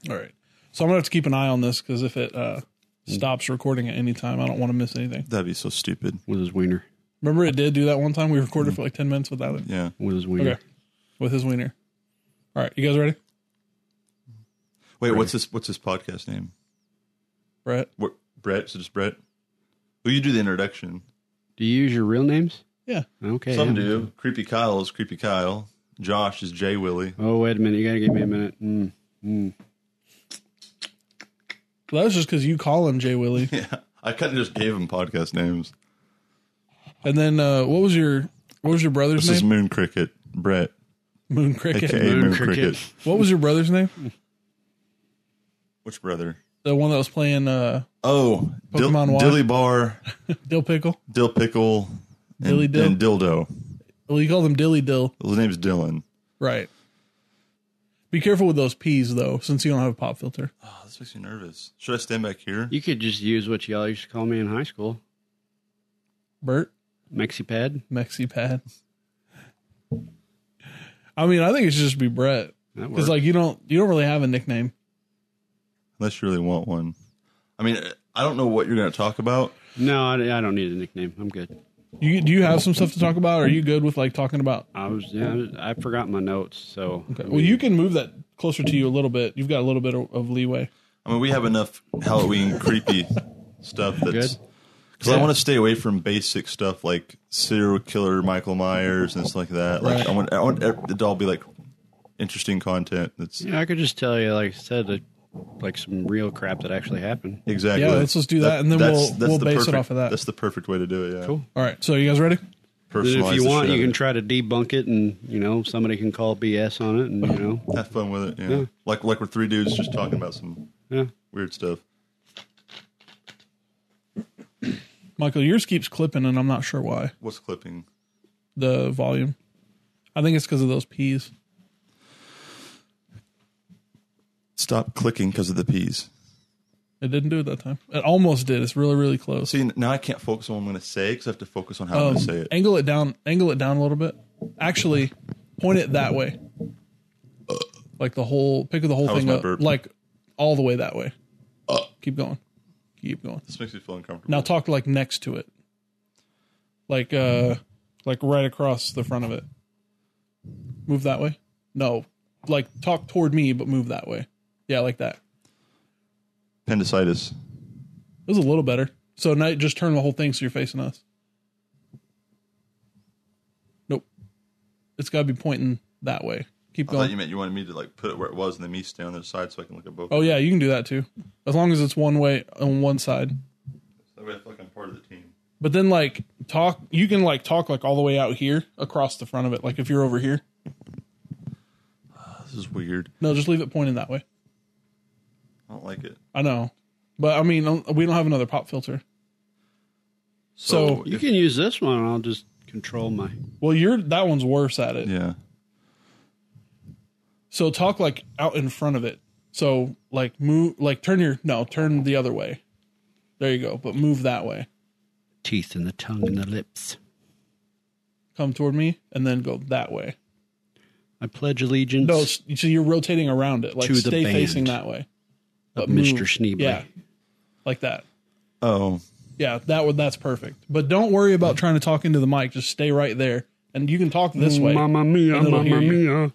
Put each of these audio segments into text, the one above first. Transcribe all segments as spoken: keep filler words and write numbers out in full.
All right. So I'm going to have to keep an eye on this because if it uh, stops recording at any time, I don't want to miss anything. That'd be so stupid. With his wiener. Remember it did do that one time? We recorded for like ten minutes without it? Yeah. With his wiener. Okay. With his wiener. All right. You guys ready? Wait, Ready. what's this? What's this podcast name? Brett? What, Brett? So just Brett? Will you do the introduction? Do you use your real names? Yeah. Okay. Some yeah. do. Creepy Kyle is Creepy Kyle. Josh is Jay Willie. Oh, wait a minute. You got to give me a minute. Mm, mm. Well, that was just because you call him Jay Willie. Yeah. I kind of just gave him podcast names. And then uh, what was your what was your brother's This name? is Moon Cricket. Brett. Moon Cricket. A K A Moon, Moon Cricket. Cricket. What was your brother's name? Which brother? The one that was playing uh, Oh, Dil- Pokemon Y? Dilly Bar, Dill Pickle? Dill Pickle, and, Dilly Dill? and Dildo. Well, you called him Dilly Dill. His name's Dylan. Right. Be careful with those P's, though, since you don't have a pop filter. Oh, this makes me nervous. Should I stand back here? You could just use what y'all used to call me in high school. Bert? Mexipad. Mexipad. I mean, I think it should just be Brett. That Because, works. like, you don't you don't really have a nickname. Unless you really want one. I mean, I don't know what you're going to talk about. No, I, I don't need a nickname. I'm good. You Do you have some stuff to talk about? Or are you good with, like, talking about... I was, yeah, I forgot my notes, so. Okay. Well, you can move that closer to you a little bit. You've got a little bit of, of leeway. I mean, we have enough Halloween creepy stuff that's... Good. Because I want to stay away from basic stuff like serial killer Michael Myers and stuff like that. Like Right. I want, I want it to all be like interesting content. That's Yeah, I could just tell you, like I said, that, like some real crap that actually happened. exactly. Yeah, let's just do that, and then we'll- we'll the base it perfect- off of that. That's the perfect way to do it. Yeah. Cool. All right. So, you guys ready? Then Personalize if you the want, shit you out can of try to debunk it, and you know somebody can call B S on it, and you know, it. Have fun with it. Yeah. Yeah. Like like we're three dudes just talking about some yeah. weird stuff. Michael, yours keeps clipping, and I'm not sure why. What's clipping? The volume. I think it's because of those P's. Stop clicking because of the P's. It didn't do it that time. It almost did. It's really, really close. See, now I can't focus on what I'm going to say because I have to focus on how I'm Um, going to say it. angle it down. Angle it down a little bit. Actually, point it that way. Like the whole, pick the whole How was thing my up. burp? Like all the way that way. Keep going. Keep going. This makes me feel uncomfortable. Now talk like next to it. Like uh like right across the front of it. Move that way? No. Like talk toward me but move that way. Yeah, like that. Appendicitis. It was a little better. So now just turn the whole thing so you're facing us. Nope. It's got to be pointing that way. Keep I going. thought you meant you wanted me to like put it where it was and then me stay on the other side so I can look at both. Oh yeah, you can do that too. As long as it's one way on one side. That way I feel like I'm part of the team. But then like talk you can like talk like all the way out here across the front of it. Like if you're over here. This is weird. No, just leave it pointing that way. I don't like it. I know. But I mean, we don't have another pop filter. So, You can use this one, and I'll just control my. well, you're that one's worse at it. Yeah. So talk like out in front of it. So like move, like turn your no, turn the other way. There you go. But move that way. Teeth and the tongue and the lips. Come toward me and then go that way. I pledge allegiance. No, so you're rotating around it. Like To the stay band facing that way. of move- Mister Schneebly. Yeah, like that. Oh. Yeah, that would that's perfect. But don't worry about trying to talk into the mic. Just stay right there, and you can talk this way. Mamma mia, and it'll mamma hear you. mia.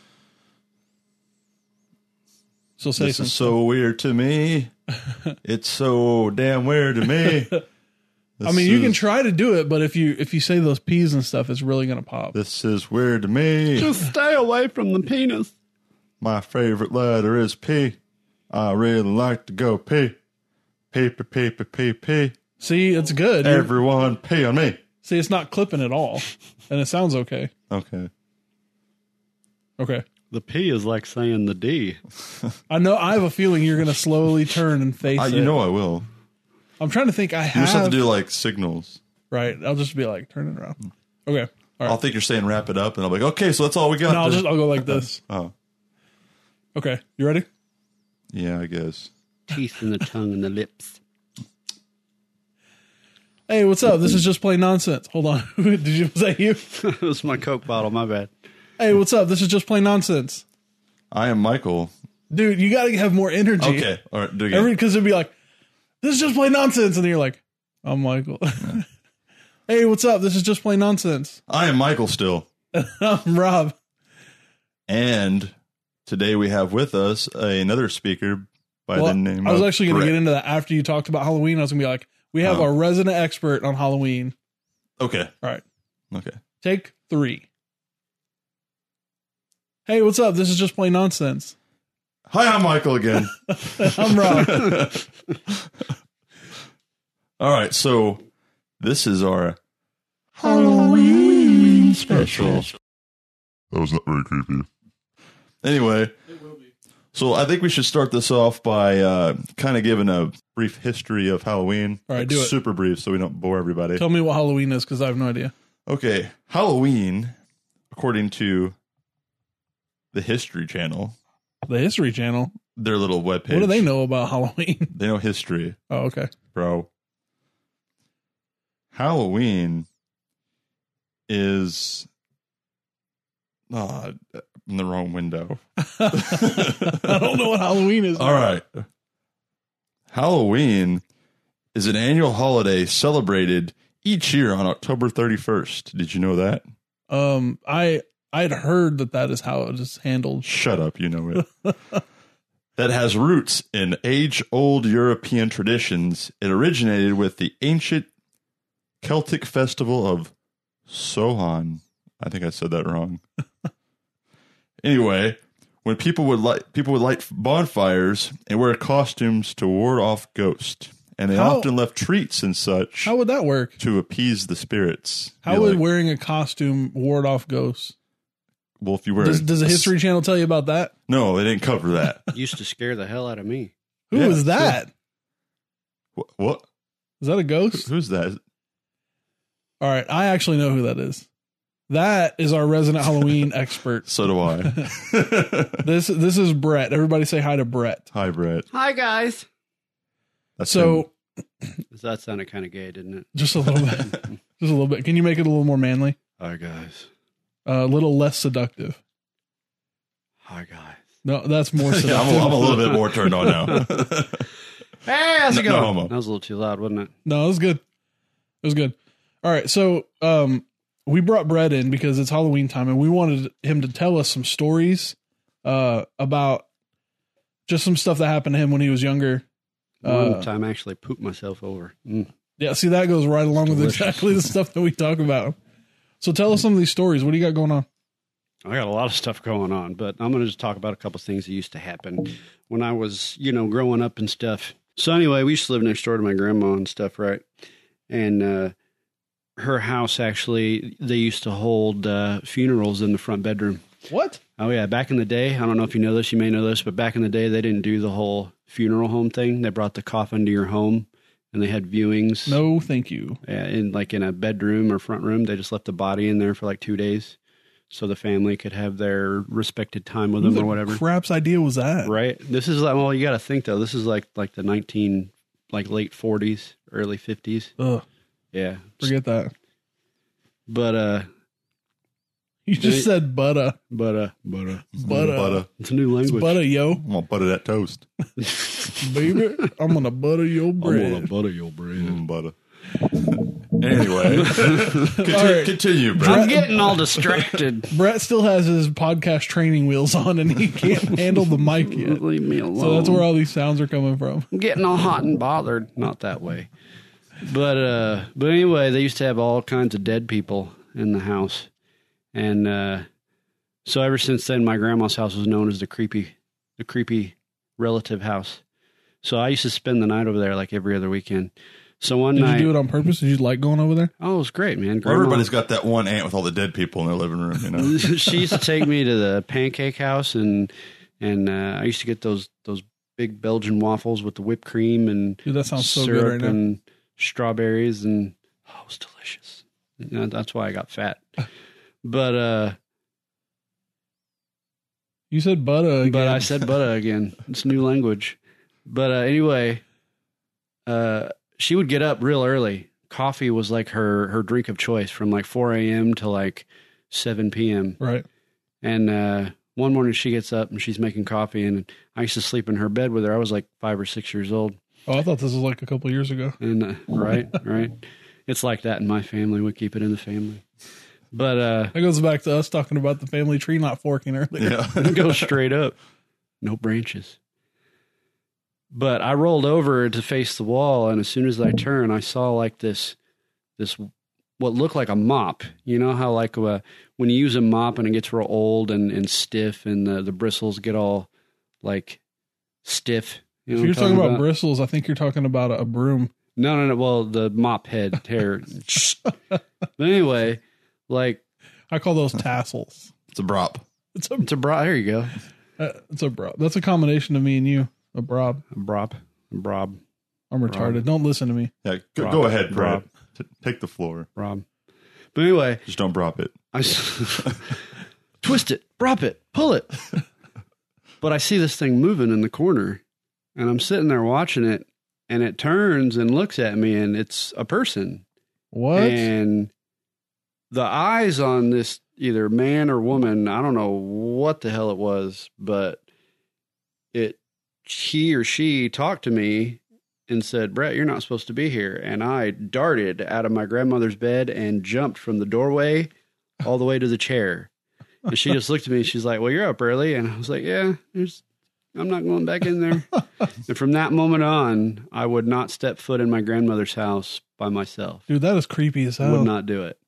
So say This some is so weird to me. It's so damn weird to me. I mean, you This can is- try to do it, but if you if you say those P's and stuff, it's really gonna pop. This is weird to me. Just stay away from the penis. My favorite letter is P. I really like to go P. P, P, P, P, P, P. See, it's good. You're- Everyone P on me. See, it's not clipping at all, and it sounds okay. Okay. Okay, The P is like saying the D. I know. I have a feeling you're gonna slowly turn and face I, it. you know I will. I'm trying to think. I have, You just have to do like signals. right. I'll just be like, turn it around. Okay. All right. I'll think you're saying wrap it up, and I'll be like, okay, so that's all we got. No, I'll to- just I'll go like this. Oh, Okay, you ready? yeah, I guess. Teeth and the tongue and the lips. Hey, what's up? This is Just Plain Nonsense. Hold on. Did you was that you? That was my Coke bottle. My bad. Hey, what's up? This is Just Plain Nonsense. I am Michael. Dude, you got to have more energy. Okay. All right. Do it again. Every because it'd be like, this is just plain nonsense, and then you're like, I'm Michael. Hey, what's up? This is just plain nonsense. I am Michael still. I'm Rob. And today we have with us another speaker by Well, the name I was of actually going to Brett. get into that after you talked about Halloween. I was going to be like, we have Oh. our resident expert on Halloween. Okay. All right. Okay. Take three. Hey, what's up? This is just plain nonsense. Hi, I'm Michael again. I'm Rob. All right. So this is our Halloween special. That was not very creepy. Anyway, so I think we should start this off by uh, kind of giving a brief history of Halloween. All right, Like, do it. Super brief so we don't bore everybody. Tell me what Halloween is because I have no idea. Okay, Halloween, according to the History Channel, The History Channel. their little webpage. What do they know about Halloween? They know history, Oh, okay. bro. Halloween is uh, in the wrong window. I don't know what Halloween is. All right. Halloween is an annual holiday celebrated each year on October thirty-first. Did you know that? Um, I I'd heard that that is how it is handled. Shut up, you know it. That has roots in age-old European traditions. It originated with the ancient Celtic festival of Samhain. I think I said that wrong. Anyway, when people would light people would light bonfires and wear costumes to ward off ghosts, and they How- often left treats and such How would that work? to appease the spirits. How Be would like, wearing a costume ward off ghosts? well, if you wear Does, does the a- History Channel tell you about that? No, they didn't cover that. Used to scare the hell out of me. Who Yeah, is that? what, what? Is that a ghost? Who's that? All right, I actually know who that is. That is our resident Halloween expert. So do I. This this is Brett. Everybody say hi to Brett. Hi, Brett. Hi, guys. That's So That sounded kind of gay, didn't it? just a little bit, just a little bit. Can you make it a little more manly? Hi, guys. Uh, a little less seductive. Hi, guys. No, that's more him. Yeah, I'm, seductive. a, I'm a little bit more turned on now. Hey, how's it No going? homo. That was a little too loud, wasn't it? No, it was good. It was good. All right, so um, we brought Brett in because it's Halloween time, and we wanted him to tell us some stories uh, about just some stuff that happened to him when he was younger. One Uh, time I actually pooped myself over. Mm. Yeah, see, that goes right along with Delicious. exactly the stuff that we talk about. So tell us some of these stories. What do you got going on? I got a lot of stuff going on, but I'm going to just talk about a couple things that used to happen when I was, you know, growing up and stuff. So anyway, we used to live next door to my grandma and stuff, right? And uh, her house, actually, they used to hold uh, funerals in the front bedroom. What? Oh, yeah. Back in the day, I don't know if you know this, you may know this, but back in the day, they didn't do the whole funeral home thing. They brought the coffin to your home and they had viewings. No, thank you. Yeah, in like in a bedroom or front room. They just left the body in there for like two days so the family could have their respected time with Who them the or whatever. crap's idea was that? Right. This is like, well, you got to think though. This is like like the nineteen, like late forties, early fifties. Ugh, Yeah. forget that. But, uh, You just They- said butter. but, uh, but, uh, Butter. Butter. it's a new It's language. butter, yo. I'm going to butter that toast. Baby, I'm going to butter your I'm gonna bread. butter your bread. Mm, butter. Anyway, Conti- All right. continue, Brett. I'm getting all distracted. Brett still has his podcast training wheels on and he can't handle the mic yet. Leave me alone. So that's where all these sounds are coming from. I'm getting all hot and bothered. Not that way. But uh but anyway, they used to have all kinds of dead people in the house. And uh so ever since then my grandma's house was known as the creepy the creepy relative house. So I used to spend the night over there like every other weekend. So one Did night you do it on purpose? Did you like going over there? Oh, it was great, man. Well, Grandma, everybody's got that one aunt with all the dead people in their living room, you know. she used to take me to the pancake house and and uh, I used to get those those big Belgian waffles with the whipped cream and Dude, that sounds so syrup good right now. and strawberries and oh, it was delicious. You know, that's why I got fat. But uh, You said butter again. but I said butter again. It's new language. But uh, anyway, uh, she would get up real early. Coffee was like her her drink of choice from like four a.m. to like seven p.m. Right. And uh, one morning she gets up and she's making coffee, and I used to sleep in her bed with her. I was like five or six years old. Oh, I thought this was like a couple years ago. And uh, right, right. It's like that in my family. We keep it in the family. But uh, That goes back to us talking about the family tree not forking earlier. Yeah. it goes straight up. No branches. But I rolled over to face the wall, and as soon as I turned, I saw like this, this what looked like a mop. You know how like uh, when you use a mop and it gets real old and, and stiff, and the, the bristles get all like stiff. You know If you're what I'm talking about, about bristles, I think you're talking about a broom. No, no, no. Well, the mop head hair. But anyway, like I call those tassels. It's a brop. It's a it's a bra. There you go. uh, it's a brob. That's a combination of me and you. A brob. A brop. A brob. I'm retarded. Don't listen to me. Yeah, go, Brop. go ahead, Brop. Brad. T- take the floor. Rob. But anyway, Just don't brop it. I s- twist it, drop it, pull it. But I see this thing moving in the corner, and I'm sitting there watching it, and it turns and looks at me, and it's a person. What? And the eyes on this either man or woman, I don't know what the hell it was, but it he or she talked to me and said, Brett, you're not supposed to be here. And I darted out of my grandmother's bed and jumped from the doorway all the way to the chair. And she just looked at me and she's like, well, you're up early. And I was like, yeah, there's, I'm not going back in there. And from that moment on, I would not step foot in my grandmother's house by myself. Dude, that is creepy as hell. Would not do it.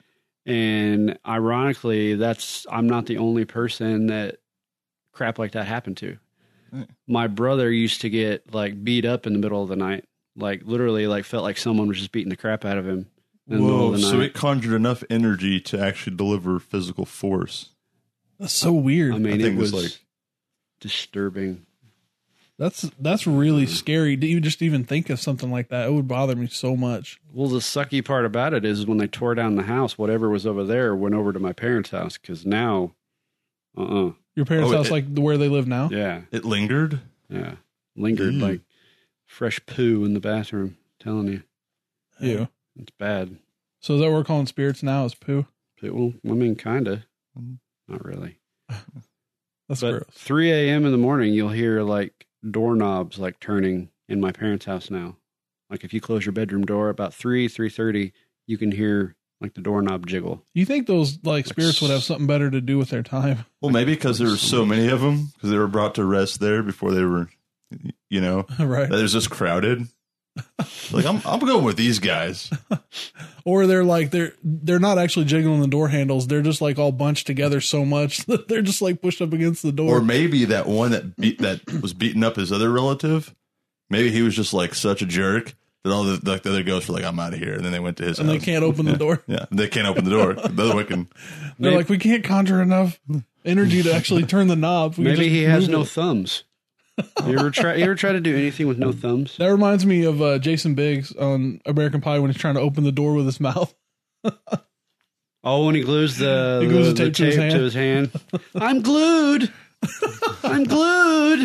And ironically, that's, I'm not the only person that crap like that happened to. My brother used to get like beat up in the middle of the night, like literally like felt like someone was just beating the crap out of him in the middle Whoa, of the so night. it conjured enough energy to actually deliver physical force. That's so weird. I mean, I it think was it's like- disturbing. That's that's really scary. Do you just even think of something like that? It would bother me so much. Well, the sucky part about it is when they tore down the house, whatever was over there went over to my parents' house because now, uh-uh. Your parents' Oh, house, it- like where they live now? Yeah, It lingered? yeah. Lingered Mm. like fresh poo in the bathroom. Telling you, You. it's bad. So is that what we're calling spirits now? Is poo? Well, I mean, kind of. Mhm. Not really. That's But gross. three a.m. in the morning, you'll hear like doorknobs like turning in my parents' house now. Like if you close your bedroom door about three, three thirty, you can hear like the doorknob jiggle. You think those like spirits would have something better to do with their time? Well, maybe because there were so many of them, because they were brought to rest there before they were, you know, Right. that it was just crowded. Like, I'm I'm going with these guys. Or they're like they're they're not actually jiggling the door handles. They're just like all bunched together so much that they're just like pushed up against the door. Or maybe that one that beat that was beating up his other relative, maybe he was just like such a jerk that all the, like, the other ghosts were like, I'm out of here. And then they went to his and house. they can't open the door. Yeah, they can't open the door. The other one can. They're Maybe- like, we can't conjure enough energy to actually turn the knob. We can Maybe just he has move no it." thumbs. You ever try? You ever try to do anything with no thumbs? That reminds me of uh, Jason Biggs on American Pie when he's trying to open the door with his mouth. Oh, when he glues the, He glues the, the tape to his hand. to his hand. I'm glued. I'm glued.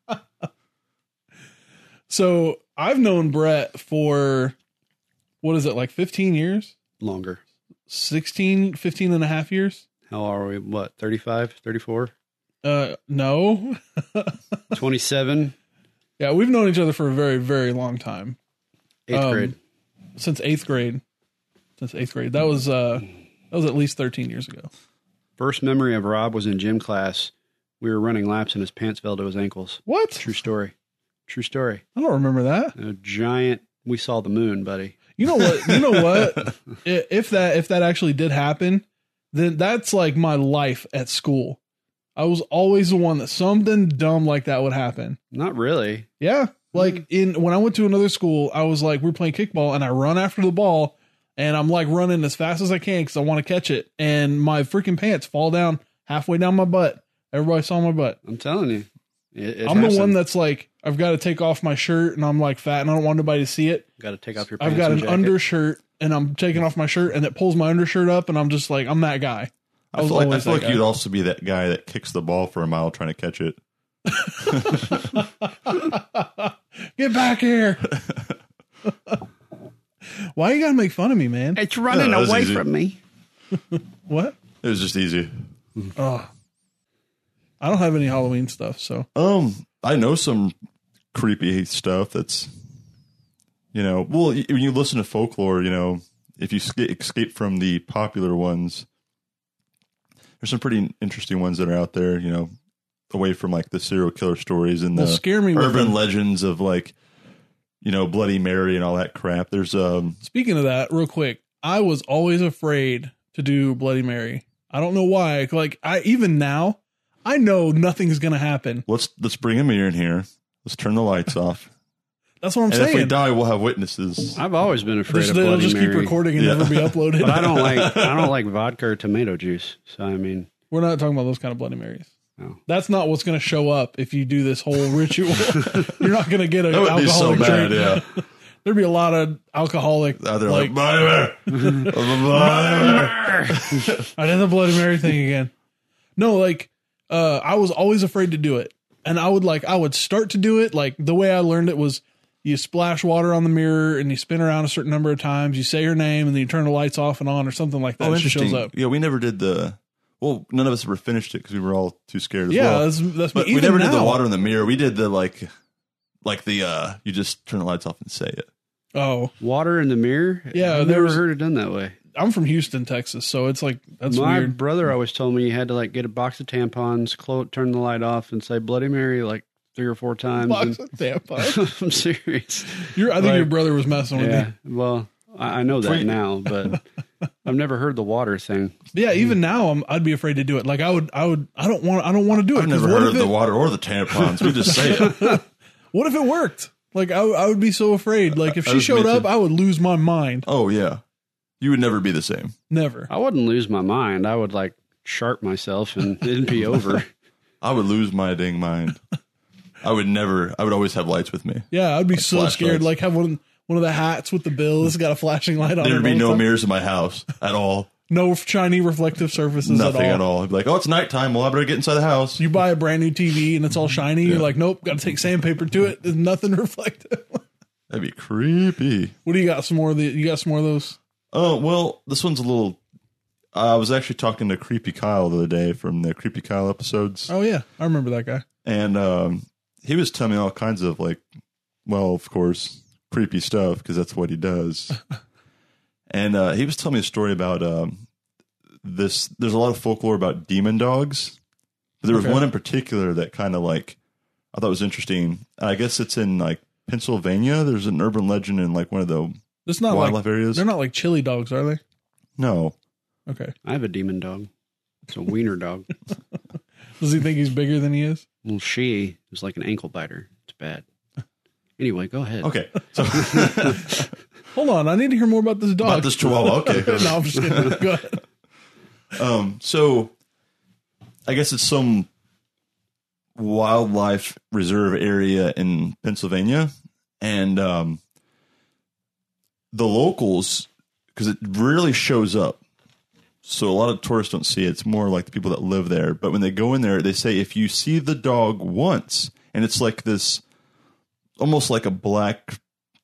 So I've known Brett for, what is it, like fifteen years? Longer. sixteen, fifteen and a half years? How are we? What, thirty-five, thirty-four, Uh, no. twenty-seven, Yeah, we've known each other for a very, very long time. eighth Um, grade. Since eighth grade. Since eighth grade. That was, uh, that was at least thirteen years ago. First memory of Rob was in gym class. We were running laps and his pants fell to his ankles. What? True story. True story. I don't remember that. A giant, we saw the moon, buddy. You know what? You know what? I- If that if that actually did happen, then that's like my life at school. I was always the one that something dumb like that would happen. Not really. Yeah, like in when I went to another school, I was like, we're playing kickball, and I run after the ball, and I'm like running as fast as I can because I want to catch it, and my freaking pants fall down halfway down my butt. Everybody saw my butt. I'm telling you. It, it I'm the happened. one that's like, I've got to take off my shirt, and I'm like fat, and I don't want anybody to see it. Got to take off your pants I've got and an jacket. undershirt, and I'm taking off my shirt, and it pulls my undershirt up, and I'm just like, I'm that guy. I was feel like, I always feel that like guy. you'd also be that guy that kicks the ball for a mile trying to catch it. Get back here. Why you gotta make fun of me, man? It's running Yeah, that was away easy. from me. What? It was just easy. Oh. I don't have any Halloween stuff, so Um, I know some creepy stuff that's, you know, well, y- when you listen to folklore, you know, if you sca- escape from the popular ones, there's some pretty interesting ones that are out there, you know, away from like the serial killer stories and Well, the scare me with urban them. legends of like, you know, Bloody Mary and all that crap. There's um, Speaking of that, real quick, I was always afraid to do Bloody Mary. I don't know why. Like, I even now, I know nothing's gonna happen. let's let's bring a mirror in here. Let's turn the lights off. That's what I'm And saying. if we die, we'll have witnesses. I've always been afraid Just, of they'll Bloody just keep Mary. recording and Yeah. never be uploaded. But I don't like I don't like vodka or tomato juice. So I mean, We're not talking about those kind of Bloody Marys. No. That's not what's going to show up if you do this whole ritual. You're not going to get an That would be so alcoholic bad, drink. yeah. There'd be a lot of alcoholic. Uh, they're like, like, Bloody Mary. Bloody Mary. I did the Bloody Mary thing again. No, like uh, I was always afraid to do it, and I would like I would start to do it. Like the way I learned it was, you splash water on the mirror and you spin around a certain number of times. You say your name and then you turn the lights off and on or something like that. Oh, It just interesting. shows up. Yeah, we never did the. Well, none of us ever finished it because we were all too scared as Yeah, well. that's, that's But me. we Even never did the now. water in the mirror. We did the like, like the uh, you just turn the lights off and say it. Oh, water in the mirror. Yeah, I've there never was- heard it done that way. I'm from Houston, Texas, so it's like that's My weird. brother always told me you had to like get a box of tampons, close, turn the light off, and say Bloody Mary like three or four times. Box And- of tampons. I'm serious. You're, I think Like- your brother was messing with Yeah. you. Well, I, I know that Free- now, but I've never heard the water thing. But yeah, even now, I'm, I'd be afraid to do it. Like I would, I would, I don't want, I don't want to do it. I've 'cause never what heard if of the it- water or the tampons. We just say it. What if it worked? Like I, I would be so afraid. Like if I she was showed up, mentioned- I would lose my mind. Oh yeah, you would never be the same. Never. I wouldn't lose my mind. I would like sharp myself and it'd be over. I would lose my dang mind. I would never. I would always have lights with me. Yeah, I'd be so flashlights. scared. Like have one, one of the hats with the bill that's got a flashing light on it. There'd be all the no time. mirrors in my house at all. No shiny reflective surfaces Nothing at at all. all. I'd be like, oh, it's nighttime. Well, I better get inside the house. You buy a brand new T V and it's all shiny. You're Yeah. like, nope, got to take sandpaper to it. There's nothing reflective. That'd be creepy. What do you got? Some more of the? You got some more of those? Oh, well, this one's a little. I was actually talking to Creepy Kyle the other day from the Creepy Kyle episodes. Oh yeah, I remember that guy. And um, he was telling me all kinds of like, well, of course, creepy stuff because that's what he does. And uh, he was telling me a story about um, this. There's a lot of folklore about demon dogs, but there was Okay. one in particular that kind of like I thought was interesting. I guess it's in like Pennsylvania. There's an urban legend in like one of the It's not like wildlife areas. they're not like chili dogs, are they? No, Okay. I have a demon dog. It's a wiener dog. Does he think he's bigger than he is? Well, she is like an ankle biter. It's bad. Anyway, go ahead. okay. So Hold on, I need to hear more about this dog. about this Chihuahua. Okay. no, I'm just kidding. Go ahead. Um, so I guess it's some wildlife reserve area in Pennsylvania, and um, the locals, because it rarely shows up, so a lot of tourists don't see it. It's more like the people that live there. But when they go in there, they say if you see the dog once, and it's like this, almost like a black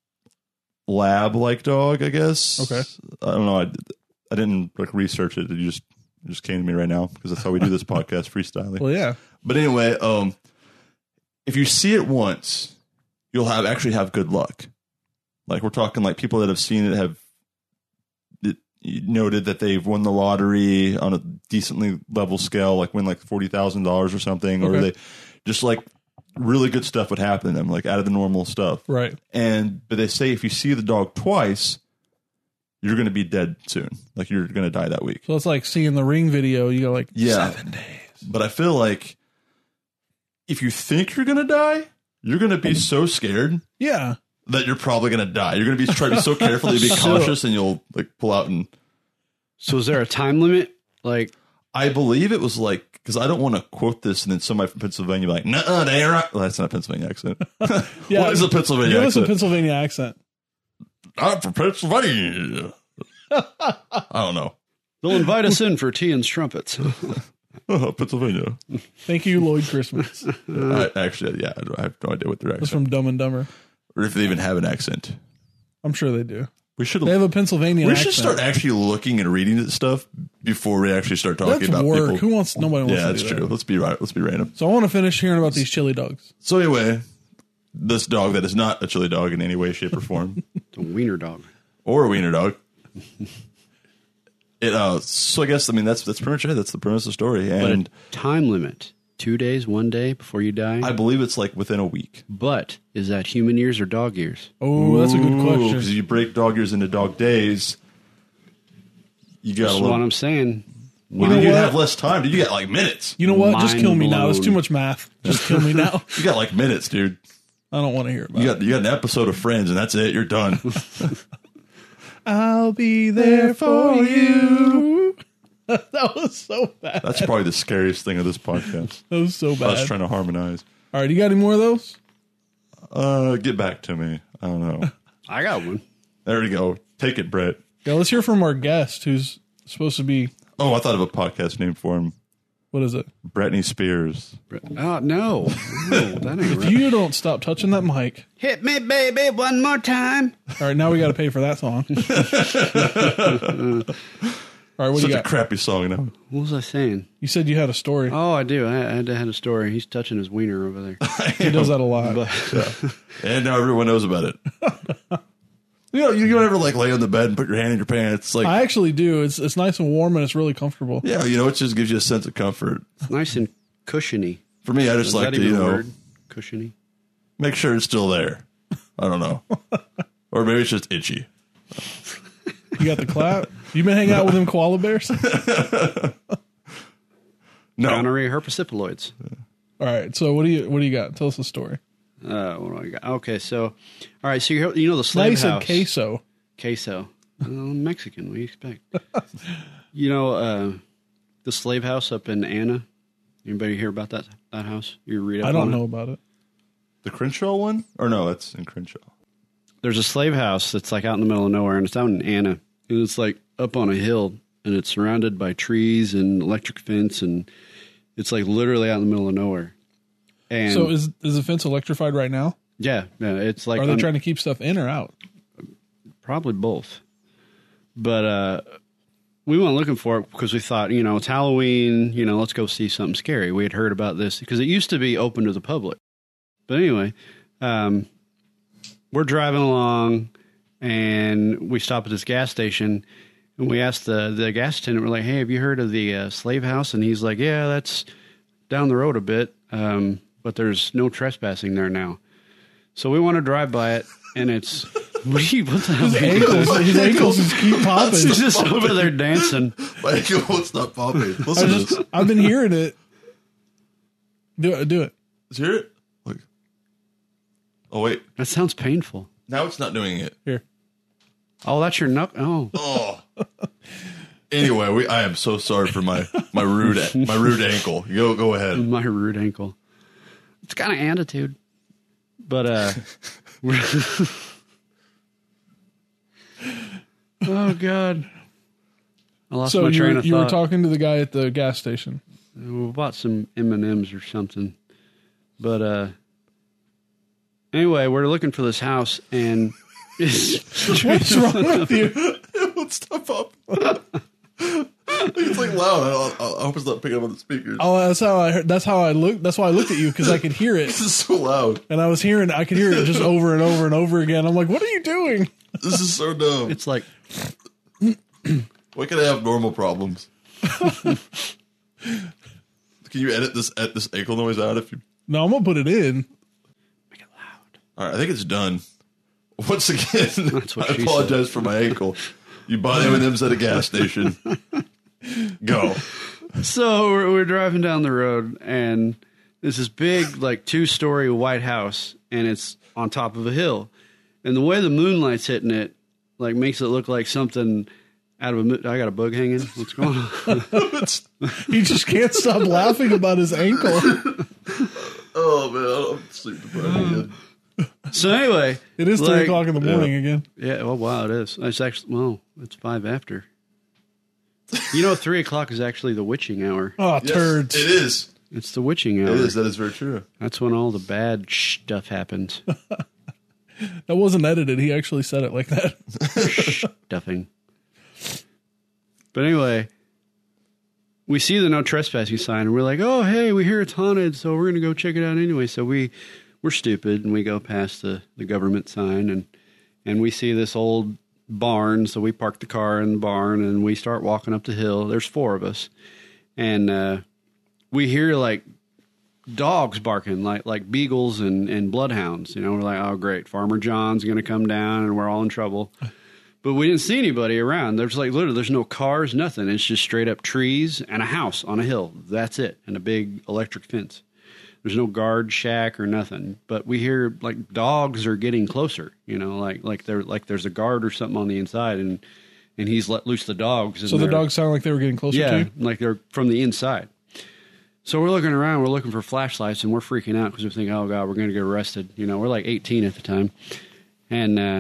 lab-like dog, I guess. Okay. I don't know. I, I didn't like research it. It just it just came to me right now because that's how we do this podcast, freestyling. Well, yeah. But anyway, um, if you see it once, you'll have actually have good luck. Like we're talking like people that have seen it have it, noted that they've won the lottery on a decently level scale, like win like forty thousand dollars or something, or Okay. they just like really good stuff would happen to them, like out of the normal stuff. Right. And but they say if you see the dog twice, you're going to be dead soon. Like you're going to die that week. So it's like seeing the Ring video. You got like Yeah. seven days. But I feel like if you think you're going to die, you're going to be so scared Yeah. that you're probably going to die. You're going to be trying to be so careful to be So- cautious, and you'll like pull out. And So is there a time limit? Like, I believe it was like, because I don't want to quote this, and then somebody from Pennsylvania be like, "No, they ain't right." Well, that's not a Pennsylvania accent. Yeah. What is a Pennsylvania Give us a accent? Pennsylvania accent. I'm from Pennsylvania. I don't know. they'll invite us in for tea and strumpets. Oh, Pennsylvania. Thank you, Lloyd Christmas. I, actually, yeah, I don't- I have no idea what their That's accent from Dumb and Dumber. or if they even have an accent. I'm sure they do. We should They have a Pennsylvania we accent. should start actually looking and reading this stuff before we actually start talking That's about work. people. Who wants? Nobody wants Yeah, to that's do true. that. Let's be right. Let's be random. So I want to finish hearing about these chili dogs. So anyway, this dog that is not a chili dog in any way, shape, or form, It's a wiener dog. or a wiener dog. It. Uh, so I guess I mean that's that's pretty much it. That's the premise of the story, But and a time limit. Two days, one day before you die. I believe it's like within a week. But is that human years or dog years? Oh, that's a good Because question. you break dog years into dog days, you got That's a what little. I'm saying. Well, know you what? have less time. Dude, you got like minutes. You know what? Just kill me now. It's too blown. much math. Just kill me now. You got like minutes, dude. I don't want to hear about You it. got you got an episode of Friends, and that's it. You're done. I'll be there for you. That was so bad. That's probably the scariest thing of this podcast. That was so Us bad. trying to harmonize. All right, you got any more of those? Uh, get back to me. I don't know. I got one. There we go. Take it, Brett. Yeah, let's hear from our guest, who's supposed to be. Oh, I thought of a podcast name for him. What is it? Britney Spears. Oh, no. No, that ain't If right. you don't stop touching that mic. Hit me, baby, one more time. All right, now we got to pay for that song. All right, what do Such you a got? crappy song now. What was I saying? You said you had a story. Oh, I do. I, I had had a story. He's touching his wiener over there. He does that a lot. But And now everyone knows about it. You know, you don't ever like lay on the bed and put your hand in your pants. Like, I actually do. It's it's nice and warm and it's really comfortable. yeah, you know, it just gives you a sense of comfort. it's nice and cushiony. For me, I Is just like that to, even you a know, word? Cushiony? make sure it's still there. I don't know. Or maybe it's just itchy. You got the clap. You been hanging out with them koala bears? No. Gonorrhea herpesipaloids. All right. So what do you what do you got? Tell us the story. Uh, what do I got? Okay, so, all right, so you you know the Now slave you said house. queso. Queso. Well, I'm Mexican. What do you expect? You know, uh, the slave house up in Anna. Anybody hear about that that house? You read up I don't on know It? about it. The Crenshaw one? Or no, that's in Crenshaw. There's a slave house that's like out in the middle of nowhere, and it's out in Anna, and it's like up on a hill, and it's surrounded by trees and electric fence, and it's like literally out in the middle of nowhere. And So is is the fence electrified right now? yeah, yeah, it's like Are they un- trying to keep stuff in or out? Probably both. But uh, we went looking for it because we thought, you know, it's Halloween, you know, let's go see something scary. We had heard about this because it used to be open to the public. But anyway, um, we're driving along and we stop at this gas station and we asked the, the gas attendant, we're like, hey, have you heard of the uh, slave house? And he's like, yeah, that's down the road a bit, um, but there's no trespassing there now. So we want to drive by it, and it's what, are you, what the hell? His ankles, his ankles just keep popping. He's just over there dancing. My ankle won't stop popping. I Listen to just, this. I've been hearing it. Do it. Do it. Let's hear it. Look. Oh, wait. That sounds painful. Now it's not doing it. Here. Oh, that's your knuck. Oh, Oh. Anyway, we, I am so sorry for my, my rude my rude ankle. Go go ahead. my rude ankle. It's got an attitude, but uh, we're oh god, I lost So my you, train were, of you were thought. talking to the guy at the gas station. We bought some M and M's or something, but uh, anyway, we're looking for this house, and it's, What's wrong with you? It won't stop up. It's like loud. I, I, I hope it's not picking up on the speakers. Oh, that's how I heard. That's how I looked. That's why I looked at you because I could hear it, This is so loud. and I was hearing. I could hear it just over and over and over again. I'm like, what are you doing? This is so dumb. it's like Why can't I have normal problems? Can you edit this at this ankle noise out if you? No, I'm gonna put it in. make it loud. All right, I think it's done. Once again, That's what I she apologize for my ankle. You bought M and M's at a gas station. Go. So we're, we're driving down the road, and there's this big, like, two-story white house, and it's on top of a hill. And the way the moonlight's hitting it, like, makes it look like something out of a... mo- I got a bug hanging. What's going on? He just can't stop laughing about his ankle. Oh man, I'm sleep deprived again. So anyway... It is three like- o'clock in the morning again. Yeah, well, wow, it is. It's actually... Well, it's five after. You know, three o'clock is actually the witching hour. Oh, Yes, turds! it is. It's the witching It hour. is. That is very true. That's when all the bad stuff happens. That wasn't edited. He actually said it like that. Stuffing. But anyway, we see the no trespassing sign, and we're like, oh, hey, we hear it's haunted, so we're going to go check it out anyway. So we, we're stupid, and we go past the, the government sign, and, and we see this old barn, so we park the car in the barn, and we start walking up the hill. There's four of us, and uh, we hear, like, dogs barking, like like beagles and, and bloodhounds. You know, we're like, oh, great, Farmer John's going to come down, and we're all in trouble. But we didn't see anybody around. There's like literally, there's no cars, nothing. It's just straight up trees and a house on a hill. That's it, and a big electric fence. There's no guard shack or nothing. But we hear like dogs are getting closer. You know, like like there like there's a guard or something on the inside, and and he's let loose the dogs. And So the dogs sound like they were getting closer yeah, to you? like they're from the inside. So we're looking around, we're looking for flashlights, and we're freaking out because we think, oh, God, we're going to get arrested. You know, we're like eighteen at the time. And, uh,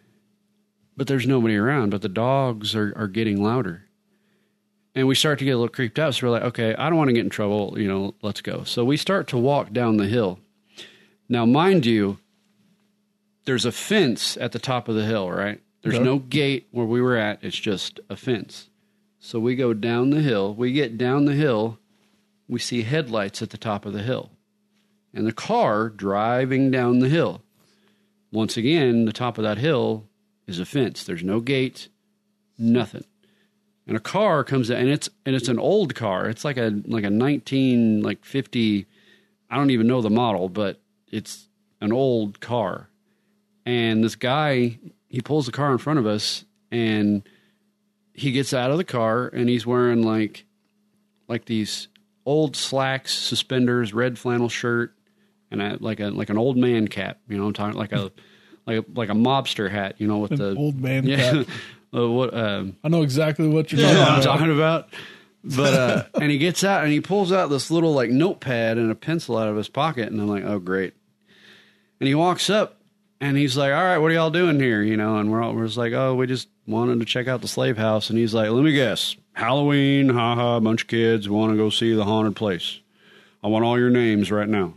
but there's nobody around, but the dogs are, are getting louder. And we start to get a little creeped out. So we're like, okay, I don't want to get in trouble. You know, let's go. So we start to walk down the hill. Now, mind you, there's a fence at the top of the hill, right? There's Okay. no gate where we were at. It's just a fence. So we go down the hill. We get down the hill. We see headlights at the top of the hill and the car driving down the hill. Once again, the top of that hill is a fence. There's no gate, nothing. And a car comes in, and it's and it's an old car. It's like a like a nineteen like fifty. I don't even know the model, but it's an old car. And this guy, he pulls the car in front of us, and he gets out of the car, and he's wearing like like these old slacks, suspenders, red flannel shirt, and a, like a like an old man cap. You know, I'm talking like a like a, like a mobster hat. You know, with An the old man yeah. cap. uh, what um, I know exactly what you're you know what I'm talking about. talking about. But uh, and he gets out and he pulls out this little like notepad and a pencil out of his pocket, and I'm like, oh great. And he walks up and he's like, all right, what are y'all doing here? You know, and we're all, we're just like, oh, we just wanted to check out the slave house. And he's like, let me guess, Halloween, haha, a bunch of kids want to go see the haunted place. I want all your names right now.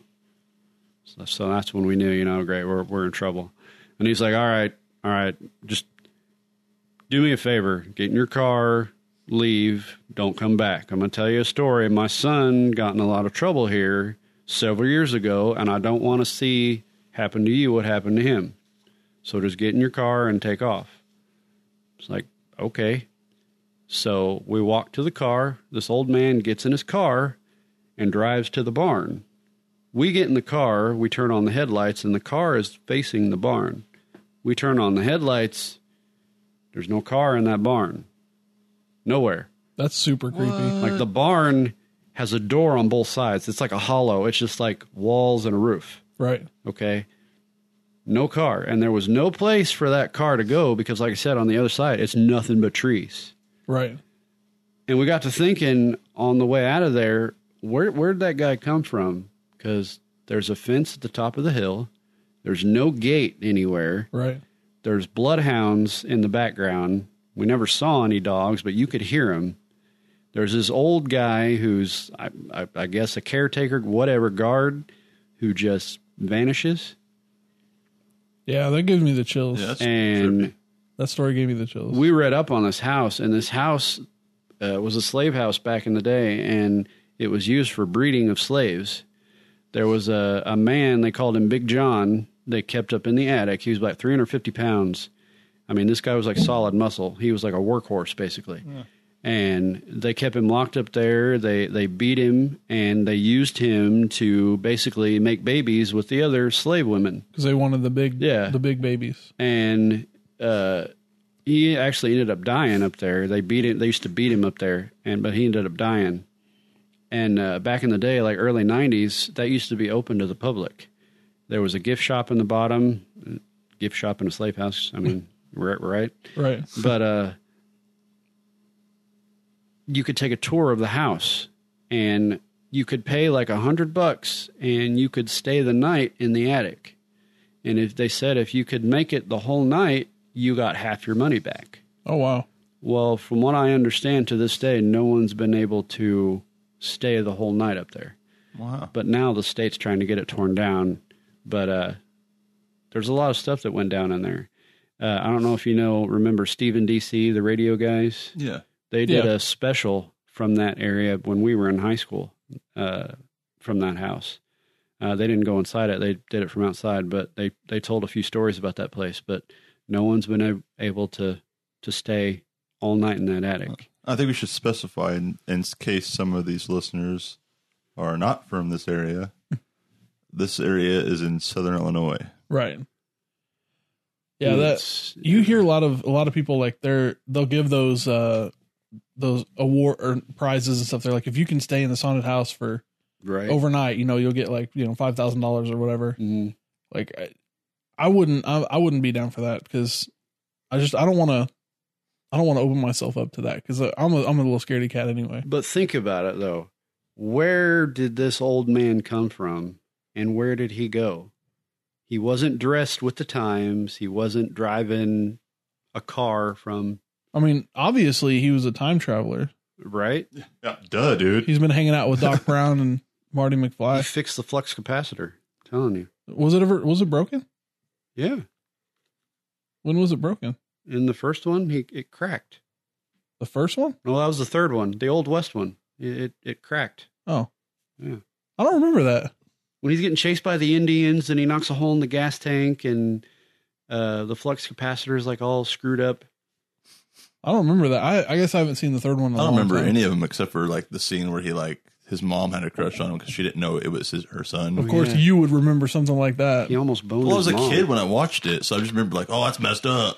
So, so that's when we knew, you know, great, we're we're in trouble. And he's like, all right, all right, just do me a favor, get in your car, leave, don't come back. I'm going to tell you a story. My son got in a lot of trouble here several years ago, and I don't want to see happen to you what happened to him. So just get in your car and take off. It's like, okay. So we walk to the car. This old man gets in his car and drives to the barn. We get in the car, we turn on the headlights, and the car is facing the barn. We turn on the headlights. There's no car in that barn. Nowhere. That's super creepy. Like the barn has a door on both sides. It's like a hollow. It's just like walls and a roof. Right. Okay. No car. And there was no place for that car to go because, like I said, on the other side, it's nothing but trees. Right. And we got to thinking on the way out of there, where where'd that guy come from? Because there's a fence at the top of the hill. There's no gate anywhere. Right. There's bloodhounds in the background. We never saw any dogs, but you could hear them. There's this old guy who's, I, I, I guess, a caretaker, whatever, guard, who just vanishes. Yeah, that gives me the chills. Yeah, that's And trippy. That story gave me the chills. we read up on this house, and this house uh, was a slave house back in the day, and it was used for breeding of slaves. There was a, a man, they called him Big John, they kept up in the attic. He was about three hundred fifty pounds. I mean, this guy was like solid muscle. He was like a workhorse, basically. Yeah. And they kept him locked up there. They they beat him, and they used him to basically make babies with the other slave women. Because they wanted the big, Yeah. the big babies. And uh, he actually ended up dying up there. They beat him. They used to beat him up there, and but he ended up dying. And uh, back in the day, like early nineties, that used to be open to the public. There was a gift shop in the bottom, gift shop in a slave house. I mean, right, right, Right. but uh, you could take a tour of the house, and you could pay like a hundred bucks, and you could stay the night in the attic. And if they said if you could make it the whole night, you got half your money back. Oh, wow. Well, from what I understand to this day, no one's been able to stay the whole night up there. Wow. But now the state's trying to get it torn down. But uh, there's a lot of stuff that went down in there. Uh, I don't know if you know, remember Stephen D C, the radio guys? Yeah. They did Yeah. a special from that area when we were in high school, uh, from that house. Uh, they didn't go inside it. They did it from outside, but they, they told a few stories about that place, but no one's been a- able to, to stay all night in that attic. I think we should specify in, in case some of these listeners are not from this area. This area is in Southern Illinois. Right. Yeah, that It's- you hear a lot of a lot of people like they're they'll give those uh those award or prizes and stuff. They're like, if you can stay in this haunted house for right. overnight, you know, you'll get like, you know, five thousand dollars or whatever. Mhm. Like, I, I wouldn't, I, I wouldn't be down for that because I just, I don't want to, I don't want to open myself up to that because I'm a, I'm a little scaredy cat anyway. But think about it, though. Where did this old man come from, and where did he go? He wasn't dressed with the times. He wasn't driving a car from, I mean, obviously he was a time traveler. right? Yeah, duh, dude. He's been hanging out with Doc Brown and Marty He McFly. fixed the flux capacitor. I'm telling you. Was it ever, was it broken? Yeah. When was it broken? In the first one, he it cracked. The first one? No, that was the third one, the Old West one. It it, it cracked. Oh, Yeah. I don't remember that. When he's getting chased by the Indians and he knocks a hole in the gas tank and uh, the flux capacitor is like all screwed up. I don't remember that. I, I guess I haven't seen the third one. In a I don't long remember time. any of them except for like the scene where he like his mom had a crush on him because she didn't know it was his her son. Of course, Yeah. you would remember something like that. He almost boned Well, I was his a mom. kid when I watched it, so I just remember like, oh, that's messed up.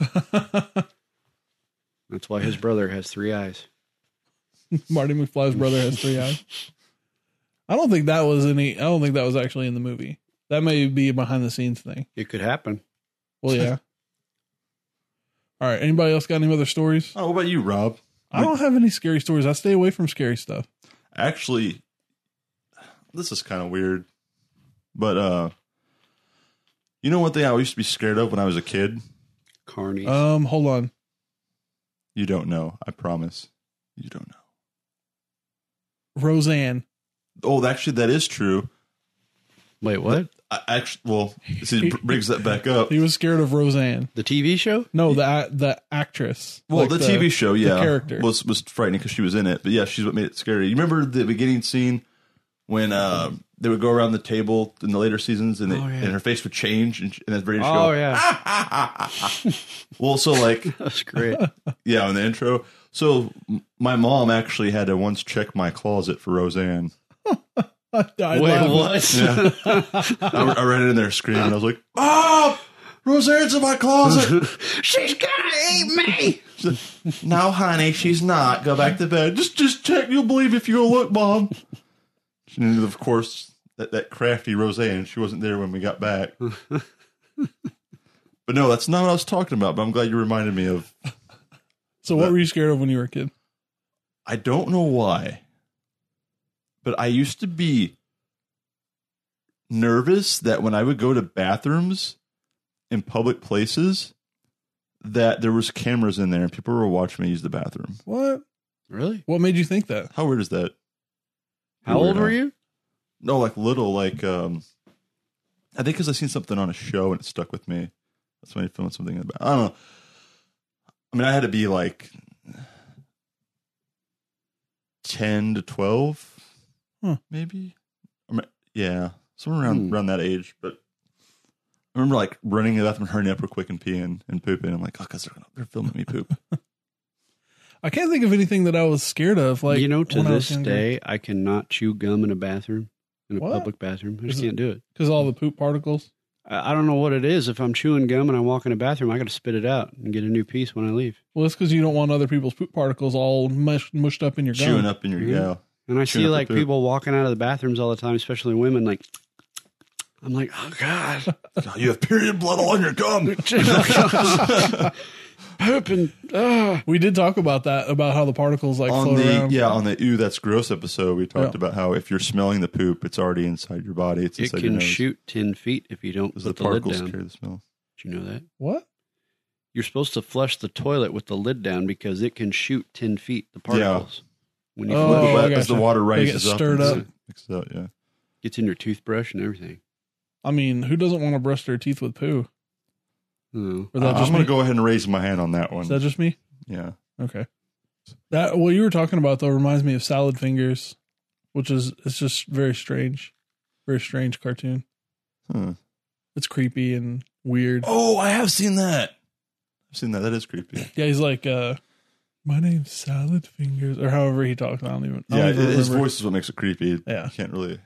That's why his brother has three eyes. Marty McFly's brother has three eyes. I don't think that was any. I don't think that was actually in the movie. That may be a behind the scenes thing. It could happen. Well, yeah. All right. Anybody else got any other stories? Oh, what about you, Rob? I don't have any scary stories. I stay away from scary stuff. Actually, this is kind of weird, but uh, you know one thing I used to be scared of when I was a kid? Carnies. Um, hold on. You don't know. I promise. You don't know. Roseanne. Oh, actually, that is true. Wait, what? I actually, well, see, it brings that back up. He was scared of Roseanne. The T V show? No, the the actress. Well, Like the, T V show, yeah, character. was was frightening because she was in it. But yeah, she's what made it scary. You remember the beginning scene when uh, they would go around the table in the later seasons, and, they, Oh, yeah. and her face would change, and, she, and then ready to Oh, go. yeah. Well, so like, That's great. yeah, in the intro. So m- my mom actually had to once check my closet for Roseanne. I died Wait, laughing. what? Yeah, I, I ran in there screaming. I was like, "Mom, Roseanne's in my closet." She's gonna eat me. No, honey, she's not. Go back to bed. Just, just check. You'll believe if you go look, Mom. And of course, that, that crafty Roseanne, she wasn't there when we got back. But no, that's not what I was talking about. But I'm glad you reminded me of. So, what were you scared of when you were a kid? I don't know why, but I used to be nervous that when I would go to bathrooms in public places, that there was cameras in there and people were watching me use the bathroom. What? Really? What made you think that? How weird is that? How old were you? No, like little, like um, I think because I seen something on a show and it stuck with me. That's when I filmed something in the back. I don't know. I mean, I had to be like ten to twelve, Huh. maybe. I mean, yeah, somewhere around Hmm. around that age. But I remember like running to the bathroom, hurrying up real quick and peeing and pooping. I'm like, oh, because they're gonna, they're filming me poop. I can't think of anything that I was scared of. Like, you know, to when I was this younger. day, I cannot chew gum in a bathroom, in a What? public bathroom. I just Is it- can't do it. because all the poop particles. I I don't know what it is. If I'm chewing gum and I walk in a bathroom, I got to spit it out and get a new piece when I leave. Well, it's because you don't want other people's poop particles all mush, mushed up in your gum. Chewing up in your Mhm. gal. And I Chewing see up the like poop. people walking out of the bathrooms all the time, especially women. Like, I'm like, oh god, You have period blood all on your gum. poop and ah. We did talk about that, about how the particles like on float the around. yeah on the ew that's gross episode, we talked Yeah. about how if you're smelling the poop, it's already inside your body. It's It inside your can nose. shoot ten feet if you don't Because put the the, lid particles down. carry the smell. Did you know that? What? You're supposed to flush the toilet with the lid down because it can shoot ten feet. The particles when you Oh, flush, I As gotcha. the water They get rises up, stirred and up. mixes out, yeah. gets in your toothbrush and everything. I mean, who doesn't want to brush their teeth with poo? Oh. Or Uh, that just I'm going me? to go ahead and raise my hand on that one. Is that just me? Yeah. Okay. That what you were talking about though reminds me of Salad Fingers, which is it's just very strange, very strange cartoon. Huh. It's creepy and weird. Oh, I have seen that. I've seen that. That is creepy. Yeah, he's like, uh, "My name's Salad Fingers," or however he talks. I don't even. I Yeah, don't even his remember. voice is what makes it creepy. Yeah. You can't really.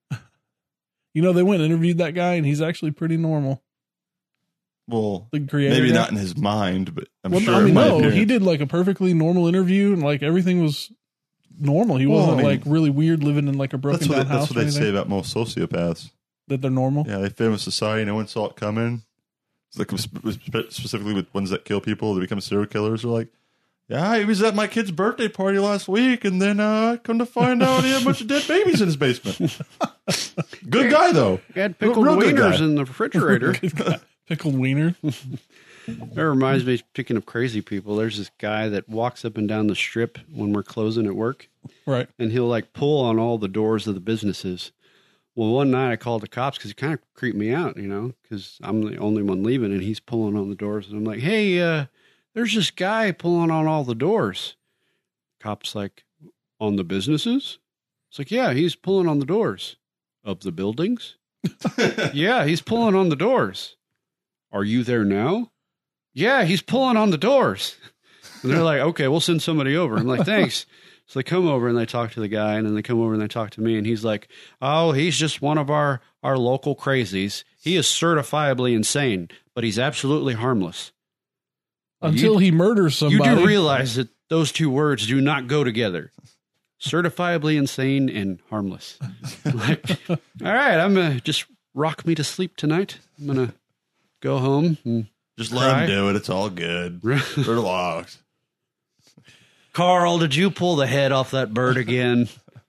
You know, they went and interviewed that guy, and he's actually pretty normal. Well, The creator, maybe guy. not in his mind, but I'm Well, sure. I in mean, my no, he appearance- did like a perfectly normal interview, and like everything was normal. He Well, I wasn't mean, like really weird living in like a broken That's what, down they, house. that's what or they say anything. about most sociopaths. That they're normal. Yeah, they fail in society. No one saw it coming. It's like spe- specifically with ones that kill people, they become serial killers. They're like, yeah, he was at my kid's birthday party last week, and then uh, come to find out he had a bunch of dead babies in his basement. Good guy though. He had pickled Real good wieners guy. in the refrigerator. Pickled wiener. That reminds me, speaking of crazy people, there's this guy that walks up and down the strip when we're closing at work, Right. and he'll like pull on all the doors of the businesses. Well, one night I called the cops because he kind of creeped me out, you know, because I'm the only one leaving, and he's pulling on the doors. And I'm like, hey, uh, there's this guy pulling on all the doors. Cop's like, on the businesses? It's like, yeah, he's pulling on the doors. Of the buildings? Yeah, he's pulling on the doors. Are you there now? Yeah, he's pulling on the doors. And they're like, okay, we'll send somebody over. I'm like, thanks. So they come over and they talk to the guy, and then they come over and they talk to me, and he's like, oh, he's just one of our, our local crazies. He is certifiably insane, but he's absolutely harmless. Until You- he murders somebody. You do realize that those two words do not go together. Certifiably insane and harmless. Like, all right, I'm going to just rock me to sleep tonight. I'm going to go home and Just let Cry. him do it. It's all good. They're locked. Carl, did you pull the head off that bird again?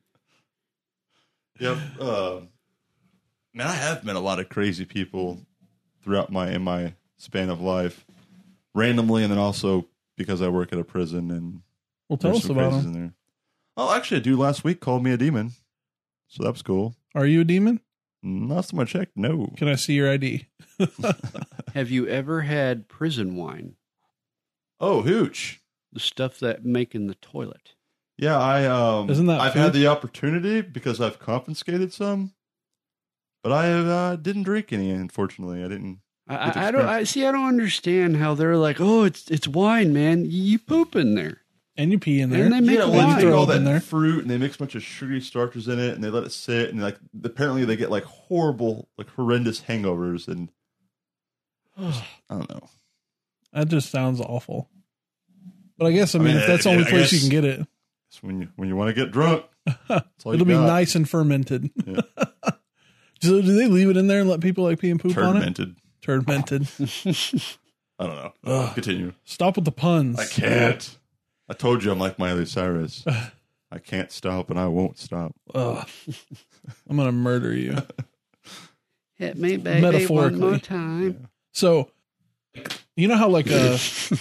Yep. Uh, man, I have met a lot of crazy people throughout my in my span of life, randomly, and then also because I work at a prison and Well, tell there's us some about crazies him. in there. Oh, actually, a dude last week called me a demon, so that was cool. Are you a demon? Last time I checked, no. Can I see your I D? Have you ever had prison wine? Oh, hooch. The stuff that make in the toilet. Yeah, I um, Isn't that I've food? had the opportunity because I've confiscated some, but I uh, didn't drink any. Unfortunately, I didn't. I, Good I, I don't. I see. I don't understand how they're like, oh, it's it's wine, man. You poop in there. And you pee in there. And they make Yeah, wine. well, you take Throw all it in that there. fruit and they mix a bunch of sugary starches in it and they let it sit and like apparently they get like horrible, like horrendous hangovers and I don't know. That just sounds awful. But I guess I mean, mean, if that's the I- only I place you guess- can get it, It's when you when you want to get drunk, that's all it'll you be got. nice and fermented. Yeah. So do they leave it in there and let people like pee and poop on it? Fermented. Fermented. I don't know. Ugh. Continue. Stop with the puns. I can't. I told you I'm like Miley Cyrus. I can't stop and I won't stop. Ugh. I'm gonna murder you. Hit me, baby, Metaphorically. one more time. So, you know how like uh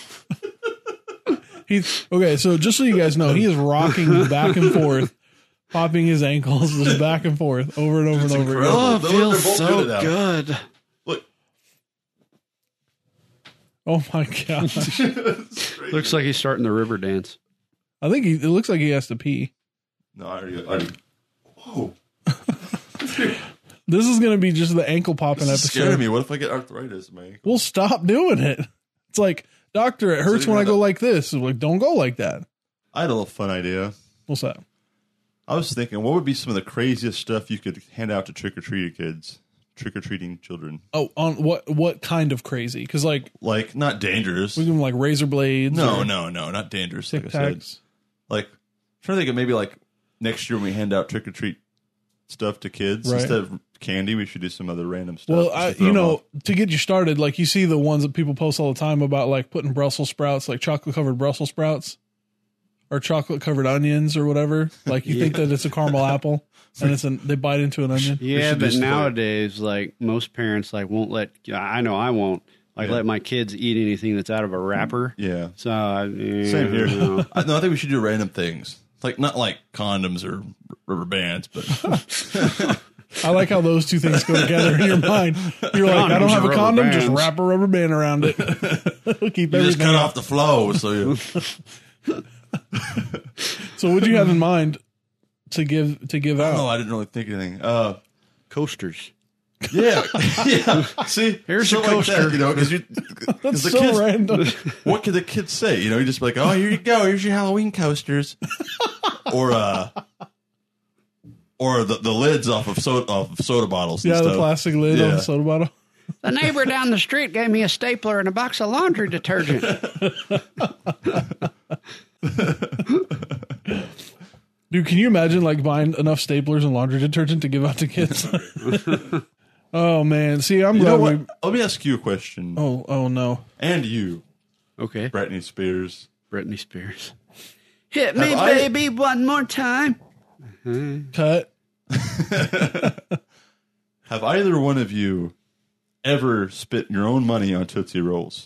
he's okay. So just so you guys know, he is rocking back and forth, popping his ankles just back and forth over and over It's and over incredible. Oh, it They're- feels they're both so good at that. good. Look. Oh my gosh! Looks like he's starting the river dance. I think he, it looks like he has to pee. No, I already. I already whoa. This is gonna be just the ankle popping This is episode. scaring me. What if I get arthritis, man? We'll stop doing it. It's like, doctor, it hurts So you when I had go a- like this. I'm like, don't go like that. I had a little fun idea. What's that? I was thinking, what would be some of the craziest stuff you could hand out to trick or treating kids, trick or treating children? Oh, on what what kind of crazy? Because like Like, not dangerous. we give them like razor blades. No, or no, no, not dangerous. Tic Like I said, Tacs. like I'm trying to think of maybe like next year when we hand out trick or treat stuff to kids Right. instead of candy, we should do some other random stuff. Well, just I, to throw you 'em know, off. to get you started, like you see the ones that people post all the time about like putting Brussels sprouts, like chocolate covered Brussels sprouts, or chocolate covered onions or whatever. Like you think that it's a caramel apple, and it's an they bite into an onion. Yeah, should but just, like- nowadays, like most parents, like won't let. I know I won't like Yeah. let my kids eat anything that's out of a wrapper. Yeah, So I, yeah, same here. no. I, no, I think we should do random things, like not like condoms or r- rubber bands, but I like how those two things go together in your mind. You're like, I don't Condoms have are a condom, rubber just bands. wrap a rubber band around it. It'll keep You everything. just cut out. off the flow. So you, So what do you have in mind to give to give out? oh, I didn't really think anything. Uh, Coasters. yeah, yeah. See, Here's shit a like that, coaster. you know, because you, That's because the so kids, random. what can the kids say? You know, you just be like, oh, here you go. Here's your Halloween coasters, or uh, or the, the lids off of soda off of soda bottles. And Yeah, stuff. the plastic lid Yeah. on the soda bottle. The neighbor down the street gave me a stapler and a box of laundry detergent. Dude, can you imagine like buying enough staplers and laundry detergent to give out to kids? Oh man, see, I'm You know glad what? we. Let me ask you a question, Oh, oh no. and you, Okay. Britney Spears. Britney Spears. Hit me, Have I- baby, one more time. Cut. Have either one of you ever spent your own money on Tootsie Rolls?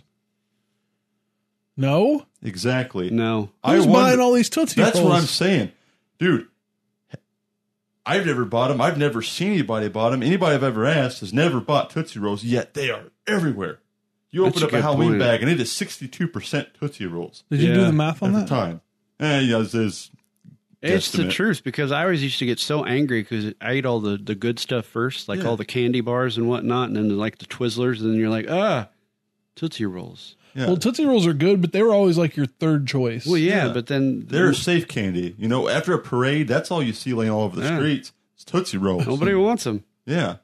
No. Exactly. No. Who's I wonder- buying all these Tootsie That's Rolls? what I'm saying, dude. I've never bought them. I've never seen anybody bought them. Anybody I've ever asked has never bought Tootsie Rolls. Yet they are everywhere. You That's open a up a good Halloween point. bag and it is sixty-two percent Tootsie Rolls Did you do Yeah. the math on at the that? time. Eh, yeah, this is It's the guesstimate. truth because I always used to get so angry because I ate all the, the good stuff first, like Yeah. all the candy bars and whatnot, and then like the Twizzlers, and then you're like, ah, Tootsie Rolls. Yeah. Well, Tootsie Rolls are good, but they were always like your third choice. Well, yeah, Yeah. but then They're safe candy. You know, after a parade, that's all you see laying all over the Yeah. streets. It's Tootsie Rolls. nobody wants them. Yeah.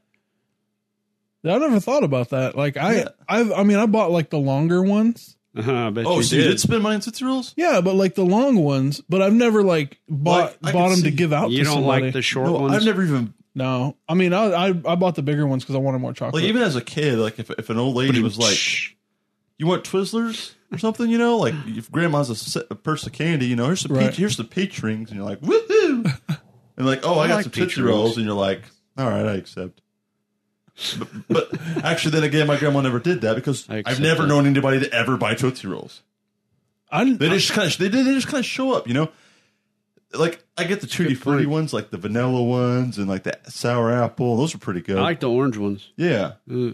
I never thought about that. Like I, Yeah. I've, I mean, I bought like the longer ones. Uh-huh, I bet Oh, you so you did. did spend money on Tootsie Rolls? Yeah, but like the long ones. But I've never like bought Like, I bought can them to see- give out. You to don't somebody. like the short No, ones? I've never even No, I mean, I I, I bought the bigger ones because I wanted more chocolate. like even as a kid, like if if an old lady was like, "You want Twizzlers or something?" You know, like if Grandma's a, set, a purse of candy, you know, here's some Right. peach, here's the peach rings, and you're like, "Woohoo!" And like, "Oh, I, I got like some peach Tootsie rolls. Rolls," and you're like, "All right, I accept." But, but actually, then again, my grandma never did that because I I've accept never it. known anybody to ever buy Tootsie Rolls. I, They just kind of they, they just kind of show up, you know. Like I get the tutti good frutti point. ones, like the vanilla ones, and like the sour apple. Those are pretty good. I like the orange ones. yeah. Uh,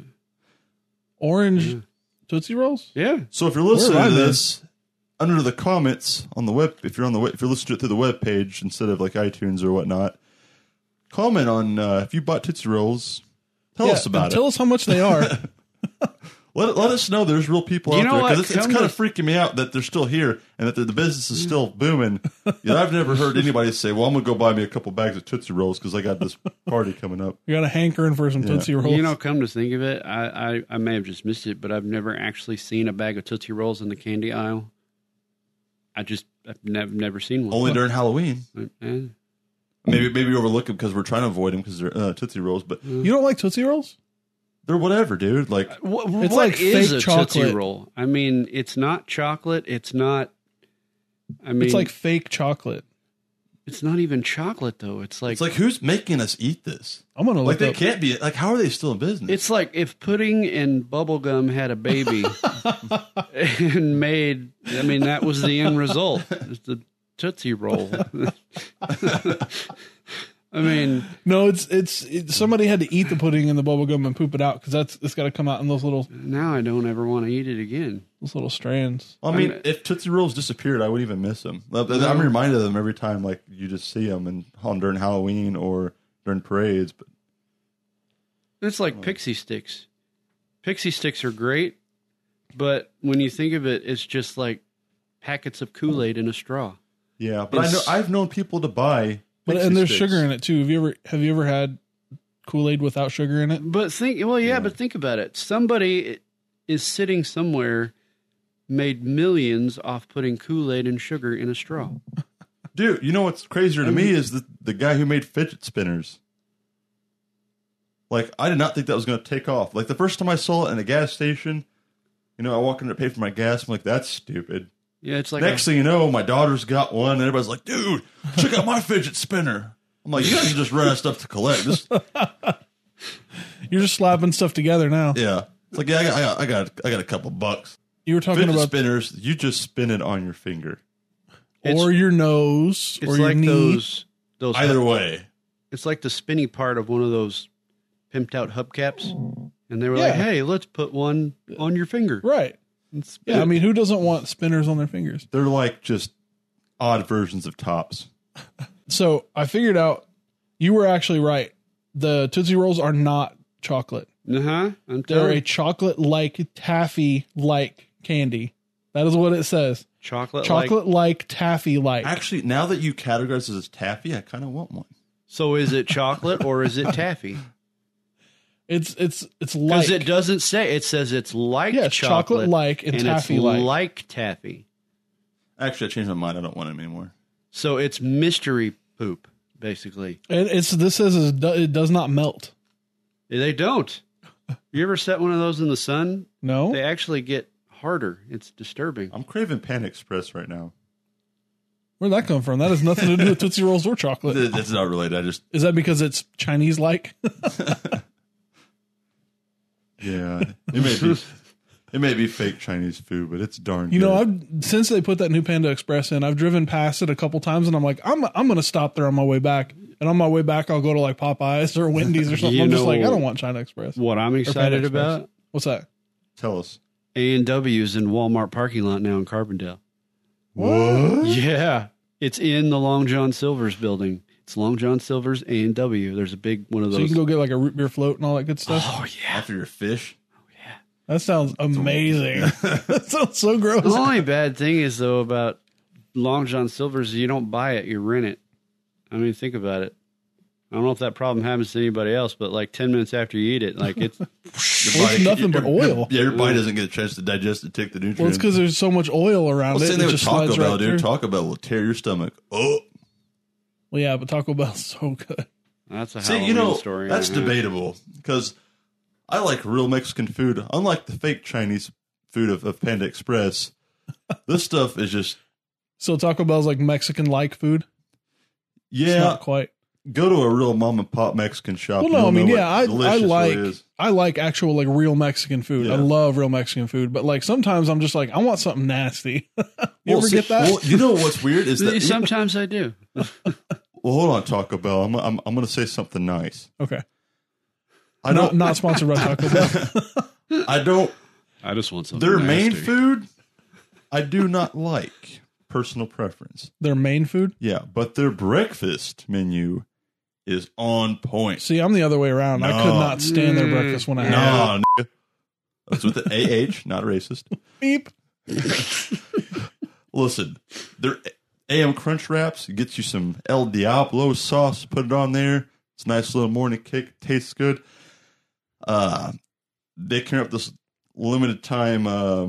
orange Tootsie Rolls. yeah. So if you're listening Where to have I been? this, under the comments on the web, if you're on the web, if you're listening to it through the web page instead of like iTunes or whatnot, comment on uh, if you bought Tootsie Rolls. Tell Yeah, us about Tell it. us how much they are. Let let us know there's real people You out know there what? because it's, it's Come kind to- of freaking me out that they're still here and that the, the business is still booming. You know, I've never heard anybody say, "Well, I'm gonna go buy me a couple bags of Tootsie Rolls because I got this party coming up." You got a hankering for some Yeah. Tootsie Rolls. You know, come to think of it, I, I, I may have just missed it, but I've never actually seen a bag of Tootsie Rolls in the candy aisle. I just, I've never, never seen one. Only during Halloween. Eh. Maybe maybe we overlook them because we're trying to avoid them because they're uh, Tootsie Rolls, but you don't like Tootsie Rolls? they're whatever, dude. Like What, It's what like is fake a Tootsie chocolate. Roll? I mean, it's not chocolate. It's not. I mean, It's like fake chocolate. it's not even chocolate though. It's like it's like who's making us eat this? I'm gonna Like look they up. can't be. Like how are they still in business? it's like if pudding and bubble gum had a baby and made. I mean, that was the end result. It's the Tootsie Roll. I mean, No, it's it's it, somebody had to eat the pudding and the bubble gum and poop it out because that's it's got to come out in those little now I don't ever want to eat it again. those little strands. I mean, I'm- if Tootsie Rolls disappeared, I wouldn't even miss them. I'm reminded of them every time, like you just see them and on during Halloween or during parades. But It's like pixie sticks. Pixie sticks are great, but when you think of it, it's just like packets of Kool-Aid in a straw. yeah, but I know It's- I've known people to buy. But Pixie and there's sticks. sugar in it too. Have you ever have you ever had Kool-Aid without sugar in it? But think, well, yeah, but think about it. Somebody is sitting somewhere, made millions off putting Kool-Aid and sugar in a straw. Dude, you know what's crazier to me is the the guy who made fidget spinners. Like, I did not think that was going to take off. Like, the first time I saw it in a gas station, you know, I walk in to pay for my gas. I'm like, that's stupid. Yeah, it's like Next a, thing you know, my daughter's got one, and everybody's like, dude, check out my fidget spinner. I'm like, you guys are just running out of stuff to collect. This, You're just slapping stuff together now. yeah. It's like, yeah, I got, I got, I got, I got a couple bucks. You were talking Fidget about spinners, you just spin it on your finger. It's- or your nose it's or your like knee. those those Either way. It's like the spinny part of one of those pimped out hubcaps. And they were Yeah. like, hey, let's put one on your finger. Right. It's, Yeah, I mean, who doesn't want spinners on their fingers? They're like just odd versions of tops. So I figured out you were actually right. The Tootsie Rolls are not chocolate. uh-huh. I'm They're telling a you. chocolate-like, taffy-like candy. That is what it says. Chocolate Chocolate-like, taffy-like. Actually, now that you categorize it as taffy, I kind of want one. So is it chocolate or is it taffy? It's it's it's like Because it doesn't say. It says it's like yes, chocolate. chocolate-like and, and taffy-like. it's like taffy. Actually, I changed my mind. I don't want it anymore. So it's mystery poop, basically. And it's this says it do- it does not melt. They don't. You ever set one of those in the sun? No, They actually get harder. It's disturbing. I'm craving Panda Express right now. where'd that come from? That has nothing to do with Tootsie Rolls or chocolate. Th- That's not related. I just, Is that because it's Chinese-like? yeah, it may be, it may be fake Chinese food, but it's darn. You know, good. I've since they put that new Panda Express in, I've driven past it a couple times, and I'm like, I'm I'm gonna stop there on my way back. And on my way back, I'll go to like Popeyes or Wendy's or something. You I'm just know- like, I don't want China Express. What I'm Or Panda excited Express. about, What's that? Tell us. A and W's in Walmart parking lot now in Carbondale. What? Yeah. It's in the Long John Silver's building. It's Long John Silver's A and W. There's a big one of So those. you can go get like a root beer float and all that good stuff. Oh, yeah. After your fish? That sounds amazing. That sounds so gross. The only bad thing is, though, about Long John Silver's, you don't buy it, you rent it. I mean, think about it. I don't know if that problem happens to anybody else, but like ten minutes after you eat it, like it's Your Well, it's nothing but your- oil. Yeah, your body doesn't get a chance to digest and take the nutrients. Well, it's because there's so much oil around well, it. same It thing with just Taco slides Bell, right dude. through. Taco Bell will tear your stomach. Oh, Well, yeah, but Taco Bell's so good. that's a see, Halloween you know story. that's Uh-huh. debatable because I like real Mexican food, unlike the fake Chinese food of, of Panda Express. This stuff is just So Taco Bell's like Mexican-like food. It's yeah. not quite. Go to a real mom and pop Mexican shop. Well, no, you'll I mean, know yeah, what I I delicious like really is. I like actual like real Mexican food. I Yeah. love real Mexican food, but like sometimes I'm just like I want something nasty. you Well, ever see- get that? Well, you know what's weird is that Sometimes I do. well, hold on, Taco Bell. I'm I'm, I'm going to say something nice. Okay, I not don't. not sponsored by Taco Bell. I don't. I just want something Their main nasty. food, I do not like. Personal preference. Their main food. Yeah, but their breakfast menu is on point. See, I'm the other way around. I could No. not stand their Mm. breakfast when I had it. No, n- that's with the A H, not racist. Beep. Listen, their A M Crunch Wraps gets you some El Diablo sauce. Put it on there. It's a nice little morning cake. Tastes good. Uh, they came up with this limited time. Uh,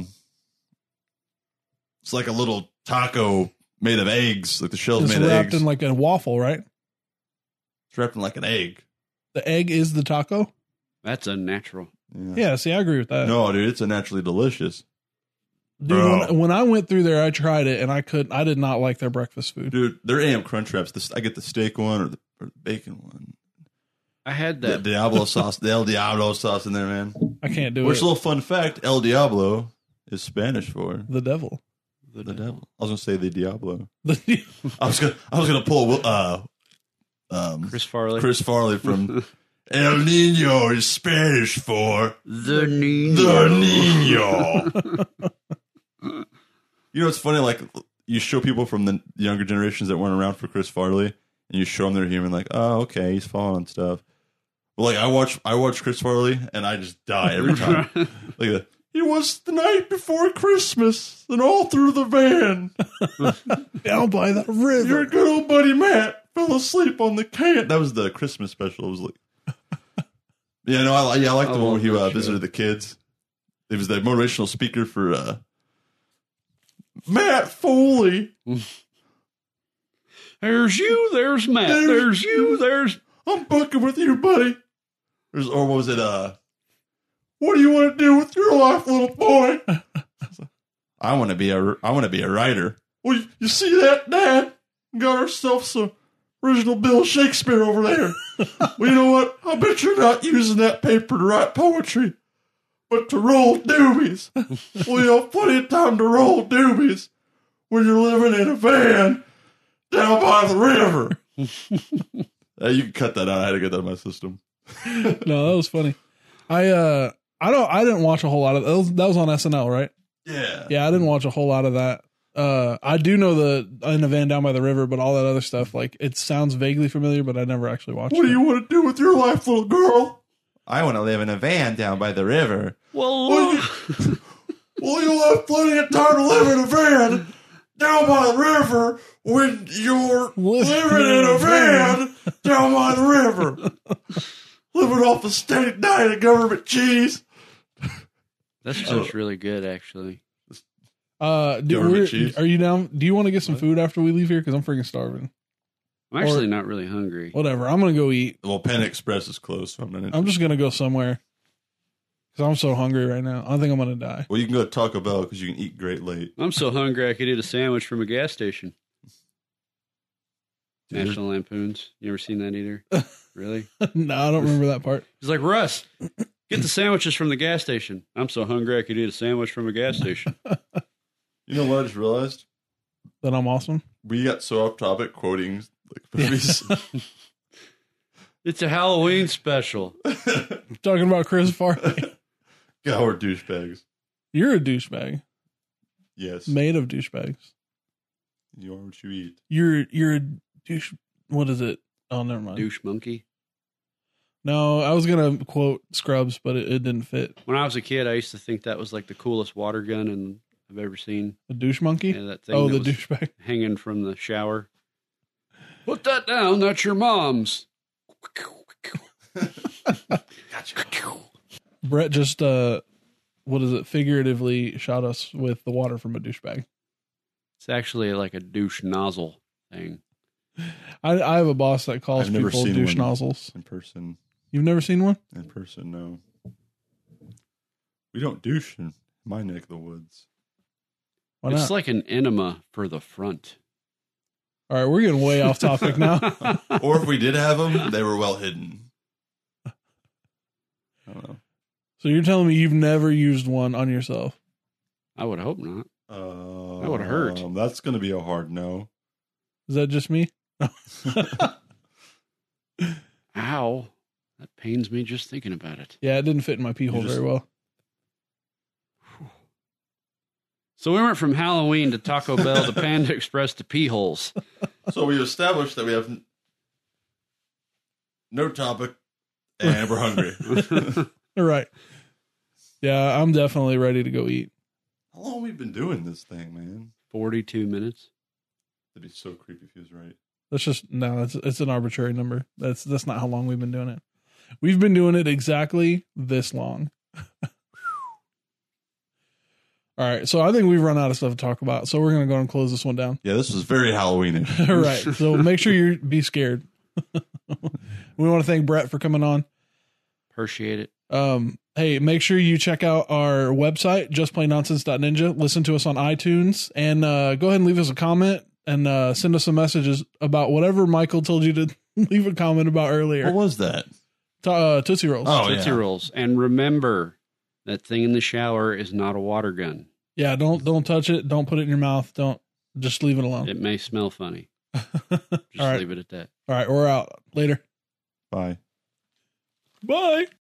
it's like a little taco made of eggs, like the shell's It's made of wrapped eggs. in like a waffle, right? It's wrapped in like an egg. The egg is the taco. That's unnatural. Yeah. Yeah, see, I agree with that. No, dude, it's a naturally delicious. Dude, Bro. when, when I went through there, I tried it and I could. I did not like their breakfast food. Dude, their A M Crunch Wraps. This, I get the steak one or the, or the bacon one. I had The that. Diablo sauce, the El Diablo sauce in there, man. I can't do Which it. little fun fact: El Diablo is Spanish for The devil. The the devil. I was gonna say the Diablo. The, I was gonna, I was gonna pull uh, um, Chris Farley. Chris Farley from El Nino is Spanish for The Nino. the Nino. You know, it's funny. Like you show people from the younger generations that weren't around for Chris Farley, and you show them they're human. Like, oh, okay, he's falling on stuff. But like I watch, I watch Chris Farley, and I just die every time. Like that. It was the night before Christmas, and all through the van, down by the your river. good old buddy Matt fell asleep on the can. That was the Christmas special. It was like, yeah, no, I like, yeah, I like the I one where love he that uh, show. visited the kids. He was the motivational speaker for uh, Matt Foley. There's you. There's Matt. There's There's you. you. There's. I'm bucking with you, buddy. There's, or what was it? Uh, what do you want to do with your life, little boy? I want to be a, I want to be a writer. Well, you, you see that, Dad? Got ourselves some original Bill Shakespeare over there. Well, you know what? I bet you're not using that paper to write poetry, but to roll doobies. Well, you have plenty of time to roll doobies when you're living in a van down by the river. Uh, you can cut that out. I had to get that in my system. No, that was funny. I uh, I don't, I didn't watch a whole lot of that. Was, that was on S N L, right? Yeah. Yeah, I didn't watch a whole lot of that. Uh, I do know the in a van down by the river, but all that other stuff, like it sounds vaguely familiar, but I never actually watched What it. do you want to do with your life, little girl? I want to live in a van down by the river. Well, Well, you, well, you'll have plenty of time to live in a van down by the river when you're living in a van down by the river. Living off a steady diet of government cheese. that's just really good, actually. Uh, do, Government we're- cheese. are you down? Do you want to get some What? food after we leave here? Because I'm freaking starving. I'm actually not really hungry. Whatever. I'm gonna go eat. Well, Penn Express is closed, so I'm not I'm just gonna go somewhere because I'm so hungry right now. I think I'm gonna die. Well, you can go to Taco Bell because you can eat great late. I'm so hungry I could eat a sandwich from a gas station. Dude. National Lampoons. You ever seen that either? Really? No, I don't remember that part. He's like, Russ, get the sandwiches from the gas station. I'm so hungry I could eat a sandwich from a gas station. You know what I just realized? That I'm awesome. We got so off topic quoting like movies. It's a Halloween special. Talking about Chris Farley. God, we're douchebags. You're a douchebag Yes. made of douchebags. You are what you eat. You're you're a douche. What is it? Oh, never mind. Douche monkey. No, I was gonna quote Scrubs, but it, it didn't fit. When I was a kid, I used to think that was like the coolest water gun and I've ever seen. A douche monkey. Yeah, that thing Oh, that the was douchebag. hanging from the shower. Put that down. That's your mom's. Brett just uh, what is it? Figuratively shot us with the water from a douchebag. It's actually like a douche nozzle thing. I, I have a boss that calls I've never people seen douche one. nozzles. In person. You've never seen one? In person, no. We don't douche in my neck of the woods. Why it's not? like an enema for the front. All right, we're getting way off topic now. Or if we did have them, they were well hidden. I don't know. So you're telling me you've never used one on yourself? I would hope not. Uh, That would hurt. Um, that's going to be a hard no. Is that just me? Ow. That pains me just thinking about it. Yeah, it didn't fit in my pee hole just- very well. So we went from Halloween to Taco Bell to Panda Express to pee holes. So we established that we have n- no topic and we're hungry. All right. Yeah, I'm definitely ready to go eat. How long have we been doing this thing, man? forty-two minutes. That'd be so creepy if he was right. That's just no. It's it's an arbitrary number. That's that's not how long we've been doing it. We've been doing it exactly this long. All right, so I think we've run out of stuff to talk about. So we're gonna go and close this one down. Yeah, this was very Halloweenish. All right. So make sure you be scared. We want to thank Brett for coming on. Appreciate it. Um, hey, make sure you check out our website, just play nonsense dot ninja. Listen to us on iTunes and uh, go ahead and leave us a comment and uh, send us some messages about whatever Michael told you to leave a comment about earlier. What was that? To- uh, Tootsie Rolls. Oh, Tootsie yeah. Rolls. And remember, that thing in the shower is not a water gun. Yeah, don't don't touch it. Don't put it in your mouth. Don't just leave it alone. It may smell funny. Just All right. leave it at that. All right, we're out. Later. Bye. Bye.